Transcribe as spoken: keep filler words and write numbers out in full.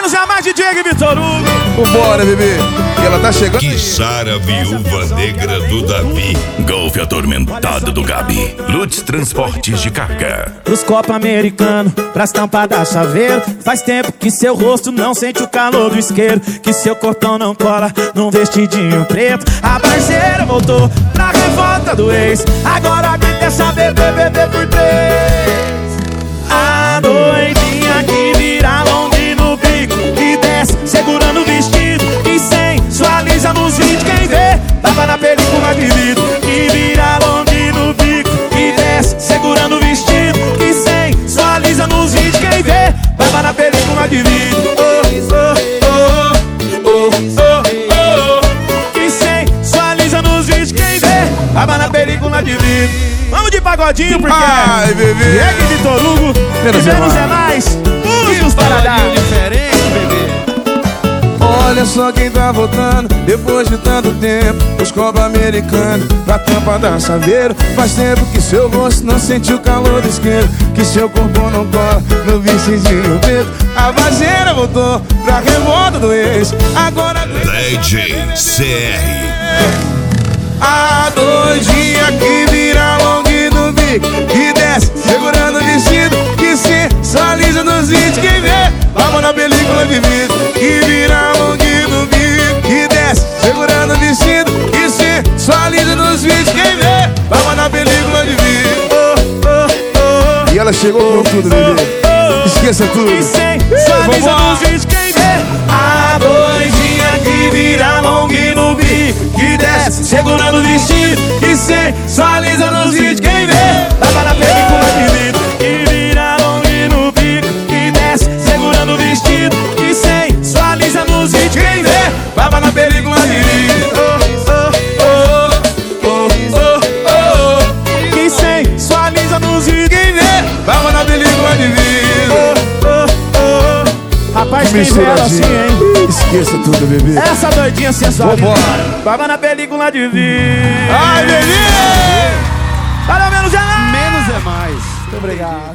menos é mais D J Vitor Hugo. Vambora, bebê. E ela tá chegando. Kissara, viúva negra do Davi. Golfe atormentado do Gabi. Lutz Transportes de Carga. Pros copos americanos, pras tampas da chaveiro. Faz tempo que seu rosto não sente o calor do isqueiro, que seu corpão não cola num vestidinho preto. A parceira voltou pra revolta do ex. Agora quem quer saber bebê por três. A doidinha que vira longe no bico e desce segurando o vestido e sensualiza nos vídeos. Quem vê, tava na película de vidro. Que vira longe no bico e desce segurando o vestido e sensualiza nos vídeos. Quem vê, tava na película de vidro. Oh, oh, oh, oh, oh, oh. Que sensualiza nos vídeos. Quem vê, tava na película de vidro. Vamos de pagodinho porque ai, bebê. Diego e Vitor Hugo, menos é mais, é mais. Use para dar diferente, bebê. Olha só quem tá voltando depois de tanto tempo. Os copos americanos pra tampa da chaveiro. Faz tempo que seu rosto não sente o calor do isqueiro, que seu corpo não cola no vestidinho preto. A vazeira voltou pra revolta do ex. Agora D J C R. a doidinha que vira long no bico e desce segurando o vestido, que sensualiza nos vídeos. Quem vê, vamos na película de vidro. Que vira long no bico e desce segurando o vestido, que sensualiza nos vídeos. Quem vê, vamos na película de vidro. Oh, oh, oh. E ela chegou com tudo, bebê. Esqueça tudo. Que sensualiza nos vídeos. Quem vê, a doidinha que vira long no bico que desce segurando o vestido e sensualiza nos vídeos. Quem vê, tava na película de vidro. Que vira long no bico que desce segurando o vestido e sensualiza nos vídeos. Quem vê, tava na película de vidro. Oh, oh, oh, oh, oh, oh. Que sensualiza nos vídeos. Quem vê, tava na película de vidro. Oh, oh, oh. Rapaz, quem vê ela assim, hein? Esqueça tudo, bebê. Essa doidinha sensual. Vambora. Tava na película de vidro. Ai, bebê. Para menos é mais. Menos é mais. Muito obrigado.